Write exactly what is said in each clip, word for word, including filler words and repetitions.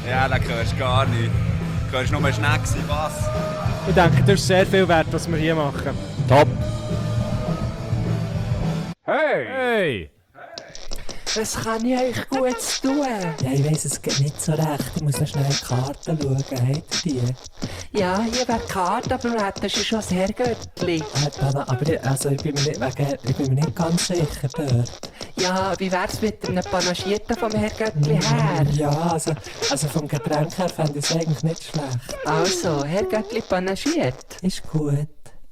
Ja, da hörst du gar nichts. Du hörst nur Schneck sein, was? Ich denke, das ist sehr viel wert, was wir hier machen. Top! Hey! Hey! Was kann ich euch gut tun? Ja, ich weiss, es geht nicht so recht. Ich muss noch schnell in die Karten schauen. Habt ihr die? Ja, hier wäre die Karte, aber wir hätten schon das Herrgöttli. Äh, aber ich, also ich, bin mir nicht, wegen, ich bin mir nicht ganz sicher dort. Ja, wie wär's mit einem Panagierten vom Herrgöttli her? Ja, also, also vom Getränk her fände ich es eigentlich nicht schlecht. Also, Herrgöttli panagiert? Ist gut.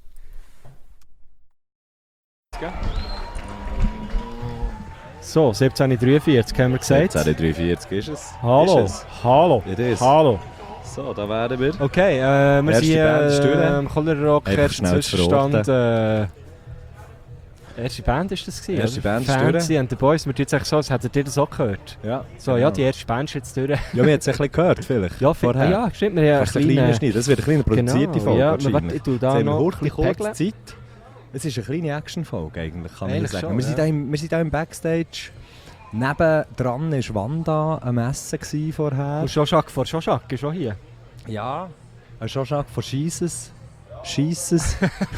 So, siebzehn Uhr dreiundvierzig haben wir gesagt. siebzehn Uhr dreiundvierzig ist es. Hallo, Ist es. hallo, It is. hallo. So, da wären wir. Okay, äh, wir Erste sind Band ist durch. äh, im Cholera Rock, Einfach erster schnell zu Zwischenstand. Äh, erste Band ist das gewesen, Erste oder? Band ist Fancy durch. and the Boys, wir tun jetzt eigentlich so, als hättet ihr das auch gehört. Ja, So, genau. ja, die erste Band ist jetzt durch. Ja, wir haben es ein bisschen gehört vielleicht. Ja, fi- vorher. ja, stimmt, wir haben Kannst du einen kleinen Schnitt? Das wird eine kleine produzierte Genau, Folge ja, wahrscheinlich. warte, ich tue da Jetzt haben wir noch wirklich ein bisschen kurz pegeln. Zeit. Es ist eine kleine Action-Folge eigentlich, kann man Eigentlich sagen. schon, wir, sind ja. da im, wir sind da im Backstage. Nebendran war Wanda am Essen gewesen vorher. Und Schoschak vor Schoschak ist auch hier. Ja. Ein Schoschak von Jesus. Jesus.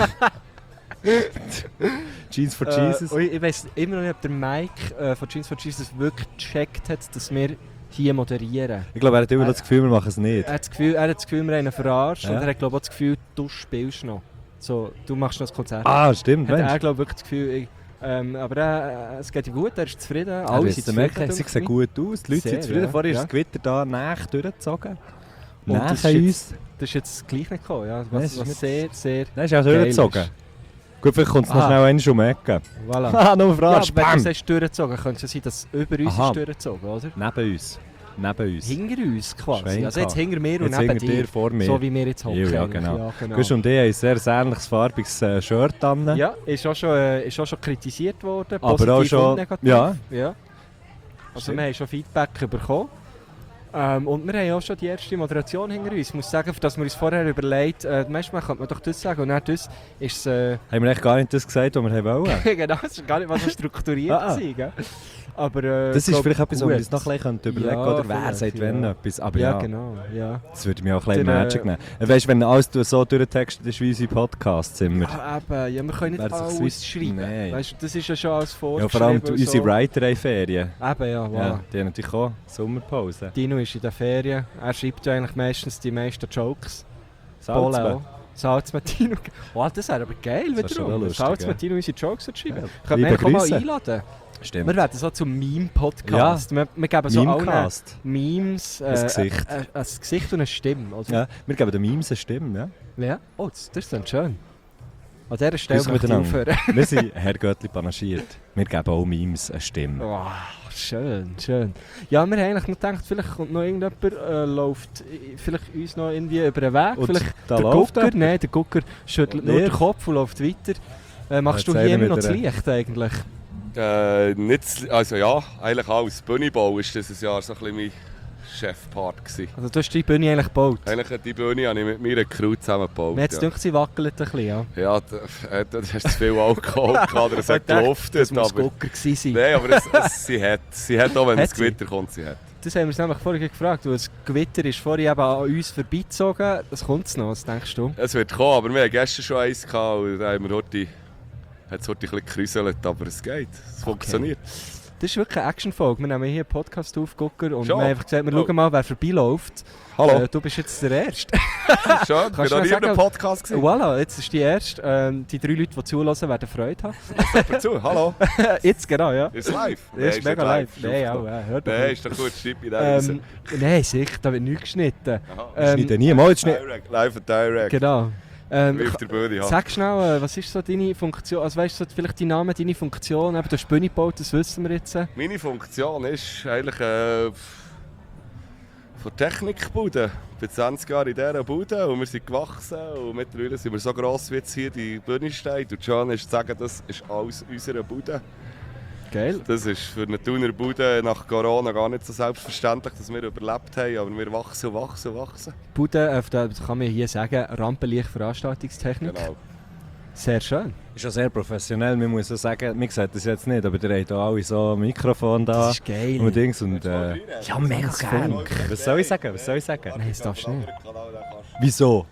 Jeans for Jesus. Äh, und ich ich weiss immer noch nicht, ob der Mike äh, von Jeans for Jesus wirklich gecheckt hat, dass wir hier moderieren. Ich glaube, er hat immer das Gefühl, wir machen es nicht. Er hat das Gefühl, er hat das Gefühl wir haben ihn verarscht Ja. und er hat glaube ich, auch das Gefühl, du spielst noch. So, du machst noch das Konzert. Ah, stimmt, hat Mensch. er glaube ich, wirklich das Gefühl, ich, ähm, aber äh, es geht ihm gut, er ist zufrieden. Ja, Alle du sind hast gemerkt, zufrieden. sie denke sehen ich. gut aus, die Leute Sehr, sind zufrieden. ja. Vorher ist Ja. das Gewitter da näher durchgezogen. Und Näher das ist uns. jetzt, das ist jetzt gleich nicht gekommen, ja. Nein, es Was, ist was nicht- sehr, sehr Nein, ist auch geil durchgezogen. ist. Gut, vielleicht kommt es noch Ah. schnell einmal um die Ecke. Voilà. Ah, nur Ja, Frage. wenn du Bam! sagst durchgezogen, könnte es sein, dass es über uns Aha. ist durchgezogen, oder? Neben uns. Neben uns. Hinter uns quasi. Schwein Also jetzt gehabt. hinter mir und Jetzt neben hinter dir. dir, vor mir. So wie wir jetzt hocken. Ja, ja, eigentlich. genau. Ja, genau. Gusch und ich haben ein sehr ähnliches farbiges äh, Shirt an. Ja, ist auch schon, äh, ist auch schon kritisiert worden. Aber positiv auch schon- und negativ. ja. ja. Also Stimmt. wir haben schon Feedback bekommen. Ähm, und wir haben auch schon die erste Moderation hinter uns. Ich muss sagen, dass wir uns vorher überlegt, äh, manchmal könnte man doch das sagen und dann das ist es... Äh, Haben wir echt gar nicht das gesagt, was wir wollen? genau, es ist gar nicht mal so strukturiert Ah, ah. sein, gell? Aber, äh, Das ist glaub, vielleicht etwas, was wir gut. uns noch ein bisschen überlegen Ja, können. Oder wer vielleicht, sagt wenn ja. etwas. Aber Ja, ja, genau. Ja. das würde mich auch ein bisschen Der, äh, Magic nehmen. Weißt du, wenn alles du so durchtextet ist wie unsere Podcasts immer. Ah, eben, ja, wir können nicht Wer sich's alles wüs- schreiben. Nein. Weißt du, das ist ja schon alles Ja, vorgeschrieben. vor allem und unsere so. Writer haben Ferien. Eben, ja, wow. Ja, die haben natürlich auch Sommerpause. Dino ist in den Ferien. Er schreibt ja eigentlich meistens die meisten Jokes. Salzburg. Paul auch. Salz mit Dino. Oh, das wäre aber geil, Das wär schon wiederum. lustig, Salz ja. mit Dino unsere Jokes zu schreiben. Ja, Können wir liebe eigentlich auch mal Grüße. einladen? Stimmt. Wir werden so zum Meme-Podcast. Wir, wir geben so allen Memecast. Memes äh, Ein Gesicht. Ein, ein Gesicht und eine Stimme. Oder? Ja, wir geben den Memes eine Stimme, ja. Ja. Oh, das, das ist dann schön. An dieser Stelle Grüße möchte ich miteinander. aufhören. Wir sind Herr Göttli panaschiert. Wir geben auch Memes eine Stimme. Oh, schön, schön. Ja, wir haben eigentlich noch gedacht, vielleicht kommt noch irgendjemand, äh, läuft äh, vielleicht uns noch irgendwie über den Weg. Und vielleicht da der läuft Gucker, er. nein, der Gucker schüttelt nur Wer? den Kopf und läuft weiter. Äh, machst Jetzt du hier sehen wir immer noch das wieder- Licht eigentlich? Äh, nicht, z- also ja, eigentlich alles. Bühnenbau war dieses Jahr so ein bisschen mein Chefpart gewesen. Also du hast die Bühne eigentlich gebaut. Eigentlich hat die Bühne habe ich mit meiner Crew zusammen gebaut. Mir hat es ja. gedacht, sie wackelt ein bisschen, ja. Ja, da, äh, da hast du zu viel Alkohol gehabt, oder es hat Ich dachte, geluftet. Das muss aber, Gucker gewesen sein. nein, aber es, es, sie hat, sie hat auch wenn Hat das sie? Gewitter kommt, sie hat. Das haben wir uns nämlich vorhin gefragt. Weil das Gewitter ist vorhin eben an uns vorbeigezogen. Das kommt noch, was denkst du? Es wird kommen, aber wir hatten gestern schon eins gehabt und da haben wir heute, hat es heute ein bisschen gekräuselt, aber es geht, es funktioniert. Das ist wirklich eine Action-Folge. Wir nehmen hier einen Podcast auf, Gucker, und Schon? wir haben einfach gesagt, wir Oh. schauen mal, wer vorbeiläuft. Hallo, Äh, du bist jetzt der Erste. schön, ich kannst war du noch noch nie in einem sagen- Podcast gewesen. Voilà, jetzt ist die Erste. Ähm, die drei Leute, die zulassen, werden Freude haben. Hör zu, hallo, jetzt genau, ja. ist live? Das ist nicht mega live. ist Nein, auch, aufgenommen. äh, hört doch Nein, nicht. ist doch gut, schreib mich da raus. ähm, Nein, sicher, da wird nichts geschnitten. Aha. Ähm, Schneiden niemals Schnitt. Direct, live and direct, Genau. Ähm, wie auf der Bühne. Ja. Sag schnell, äh, was ist so deine Funktion? Also weißt du, so vielleicht dein Name, deine Funktion? Eben, du hast die Bühne gebaut, das wissen wir jetzt. äh. Meine Funktion ist eigentlich äh, von Technikbude. Ich bin zwanzig Jahre in dieser Bude und wir sind gewachsen und mittlerweile sind wir so gross, wie jetzt hier die Bühne steht. Und John ist zu sagen, das ist alles unsere Bude. Geil. Das ist für eine Thuner Bude nach Corona gar nicht so selbstverständlich, dass wir überlebt haben, aber wir wachsen und wachsen und wachsen. Bude, äh, da kann man hier sagen, Rampenlicht Veranstaltungstechnik. Genau. Sehr schön. Ist ja sehr professionell, man muss so sagen, man sieht das jetzt nicht, aber ihr habt hier alle so ein Mikrofon da. Das ist geil. Und Dings und äh, Ja, mega geil. was soll ich sagen, was soll ich sagen? Nein, das darfst du nicht. Wieso?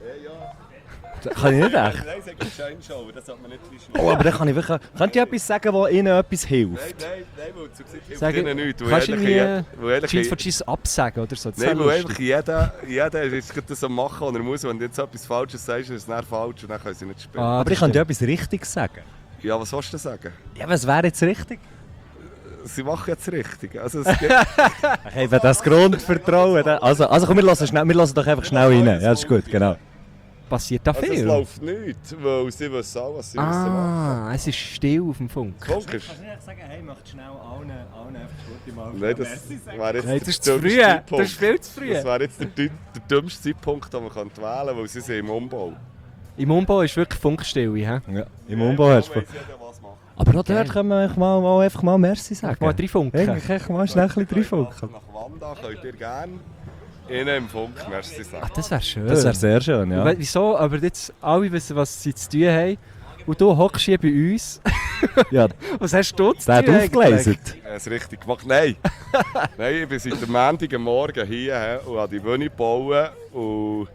Das kann ich nicht echt. Nein, sag ich Scheinshow, das hat man nicht Oh, aber dann kann ich wirklich... Könnt ihr etwas sagen, was ihnen etwas hilft? Nein, nein, nein, weil zu gesagt hilft Sag, ihnen nichts. weil kannst du eigentlich irgendwie jeder- weil eigentlich Jeans je- for Jeans absagen oder so? Das Nein, wäre weil lustig. einfach jeder, jeder ist gerade das am machen, was er muss. Wenn du jetzt etwas Falsches sagst, ist es dann falsch und dann können sie nicht spielen. Ah, Aber ich kann dir etwas Richtiges sagen. Ja, was sollst du denn sagen? Ja, was wäre jetzt richtig? Sie machen jetzt richtig. Also, es gibt, Ich habe das Grundvertrauen. da- Also, also komm, wir hören, schnell, wir hören doch einfach schnell rein. Ja, das ist gut, genau. Passiert da also es viel? läuft nichts, weil sie wissen auch, was sie müssen machen. Ah, es ist still auf dem Funk. Funk ist... ich sagen, hey, macht schnell allen, allen einfach gute Mal Nein, das wäre jetzt Nein, der das ist zu dümmste früh. Das Zeitpunkt. ist viel zu früh. Das wäre jetzt der, dü- der dümmste Zeitpunkt, den man könnte wählen könnte, weil sie sind im Umbau. Im Umbau ist wirklich Funkstille. He? Ja, im Umbau hast du... weiss jeder, was machen. Aber auch dort können wir einfach mal, mal, einfach mal Merci sagen. Mal drei Funken. Eigentlich echt mal schnell ein bisschen reinfunken. Nach Wanda könnt ihr gerne innen im Funk Merci Ah, sagen. das wäre schön. Das wäre sehr schön, ja. We- Wieso? Aber jetzt alle wissen, was sie zu tun haben. Und du hockst hier bei uns. Ja, Was hast du zu der hat tun eigentlich? aufgelesen. Er hat es richtig gemacht. Nein! Nein, ich bin seit dem Montag Morgen hier he, und habe die Bühne gebaut. Und,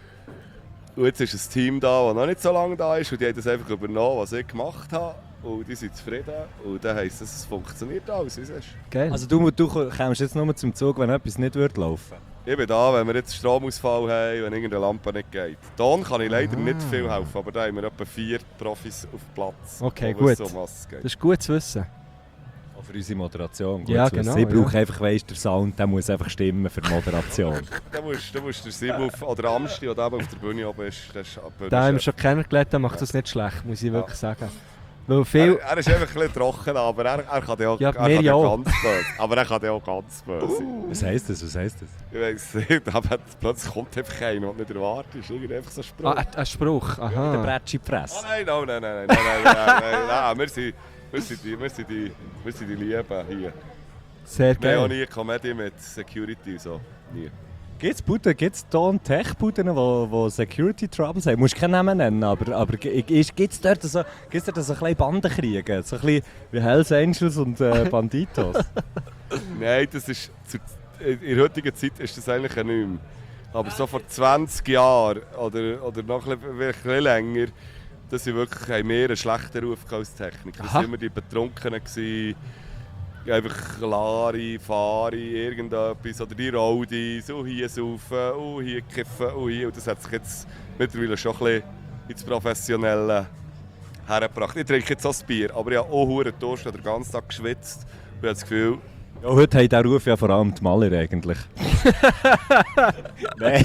und jetzt ist ein Team da, das noch nicht so lange da ist. Und die haben das einfach übernommen, was ich gemacht habe. Und die sind zufrieden. Und dann heisst es, es funktioniert alles. Wie siehst du? Geil. Also du, du kommst jetzt nur zum Zug, wenn etwas nicht wird laufen. Ich bin da, wenn wir jetzt Stromausfall haben, wenn irgendeine Lampe nicht geht. Ton kann ich leider nicht viel helfen, aber da haben wir etwa vier Profis auf Platz. Okay, die gut. wissen, um was es geht. Das ist gut zu wissen. Auch für unsere Moderation. Ja, zu wissen. genau, Ich brauche ja. einfach, weißt, der Sound, der muss einfach stimmen für die Moderation. Da musst, da musst der Simon auf, oder Amsti, der eben auf der Bühne oben ist, der ist ab- Da haben wir schon kennengelernt, der macht das nicht schlecht, muss ich wirklich sagen. Weil Er, viel... er ist einfach ein bisschen trocken, aber er, er kann ja auch, Ja, er wir kann ja ja auch. ganz böse. Aber er kann ja auch ganz böse. Was heisst das? Was heisst das? Ich weiss nicht, aber plötzlich kommt einfach einer, der nicht erwartet ist. Irgendwie einfach so ein Spruch. Ah, ein- ein Spruch, Der aha. Bretschi Ah, Press. nein, nein, nein, nein, nein, nein, nein, nein, nein, nein, wir sind, wir sind die, wir sind die, wir sind die Lieben hier. Sehr Wir haben auch geil. nie Comedy mit Security, so. Nie. Gibt es Buden, gibt's hier Tech-Buden, die wo Security Troubles haben? Du musst keinen Namen nennen, aber, aber gibt es dort so, gibt's dort so ein bisschen Bandenkriege? So ein bisschen wie Hells Angels und äh, Banditos? Nein, das ist, zu, in der heutigen Zeit ist das eigentlich nicht mehr. Aber so vor zwanzig Jahren oder, oder noch ein bisschen, ein bisschen länger, das sind wirklich, haben wir einen schlechten Ruf gehabt als Techniker. Das Aha. waren immer die Betrunkenen, gewesen, einfach Lari, Fari, irgendetwas, oder die Raudis, und hier saufen, und hier kiffen, und hier. Und das hat sich jetzt mittlerweile schon ein bisschen ins Professionelle hergebracht. Ich trinke jetzt auch das Bier, aber ich habe auch verdammt Durst, ich habe den ganzen Tag geschwitzt. Ich habe das Gefühl, Ja, heute haben diesen Ruf ja vor allem die Maler eigentlich. Nein.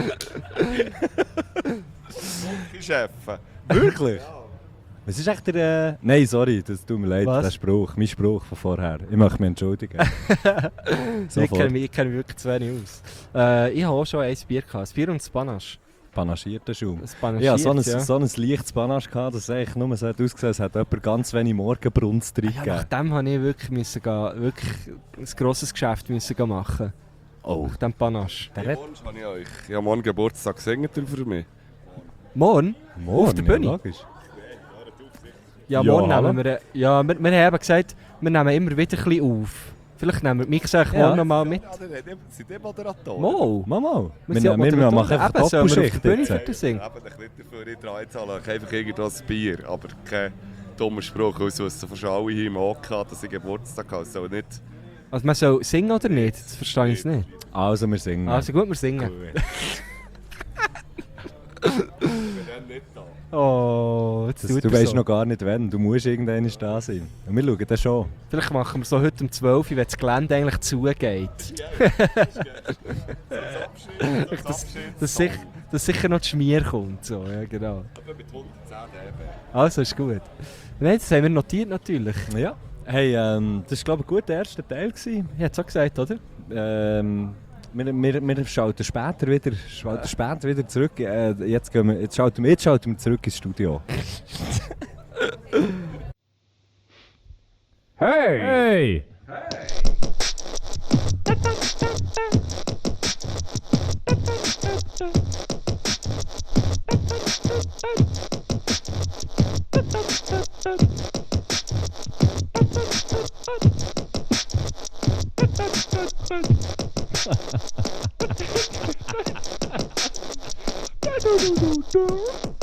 Chef. Wirklich? Was ist echt der... Äh... Nein, sorry, das tut mir leid, Was? der Spruch, mein Spruch von vorher. Ich möchte mich entschuldigen. Ich Sofort. kenne mich, ich kenn mich wirklich zu wenig aus. Äh, ich habe auch schon ein Bier gehabt. Ein Bier und ein Panache. Panaschierter Schaum. Ein Ja, so ein, ja. so ein leichtes Panache gehabt, das eigentlich nur so hat ausgesehen, es hat jemand ganz wenig Morgenbrunst drin Ja, gegeben. nach dem musste ich wirklich, müssen gehen, wirklich ein grosses Geschäft müssen gehen machen. Oh. Nach dem Panache. Der Hey, hat... morgen habe ich euch. Ich habe morgen Geburtstag, singt ihr für mich? Morgen? Morgen, Auf der Bühne? Ja, logisch. Ja, Ja, morgen hallo. nehmen wir... Ja, wir, wir haben eben gesagt, wir nehmen immer wieder ein bisschen auf. Vielleicht nehmen wir die Mix eigentlich Ja. morgen noch mal mit. Ja, dann sind die Moderatoren. Mo! Mal, mal. Wir Wir, sind wir, ja wir Moderatoren. machen einfach Eben, sollen wir auf der Doppelschicht Bühne jetzt. für das singen? Eben, ein bisschen dafür ich dran zahlen. Ich einfach irgendwo ein Bier, aber kein dummer Spruch. Also, es von schon alle hier im OK hat, dass ich Geburtstag habe. Also nicht... Also man soll singen oder nicht? Das verstehe ich jetzt nicht. Also, wir singen. Also gut, wir singen. Gut. Ich bin dann nicht da. Oh, jetzt Das, tut du er weißt so. noch gar nicht, wann. Du musst irgendwann da sein. Und wir schauen das schon. Vielleicht machen wir so heute um zwölf Uhr, wenn das Gelände eigentlich zugeht. Das, dass, sich, dass sicher noch die Schmier kommt. So. Ja, genau. Aber mit hundertzehn dB. Also, ist gut. Nein, das haben wir notiert natürlich. Ja. Hey, ähm, das war glaube ich gut der erste Teil gewesen. Ich hätte es auch gesagt, oder? Ähm, wir, wir, wir schalten später wieder, schalten später wieder zurück. Äh, jetzt, gehen wir, jetzt, schalten wir, jetzt schalten wir zurück ins Studio. Hey! Du, du, du, du.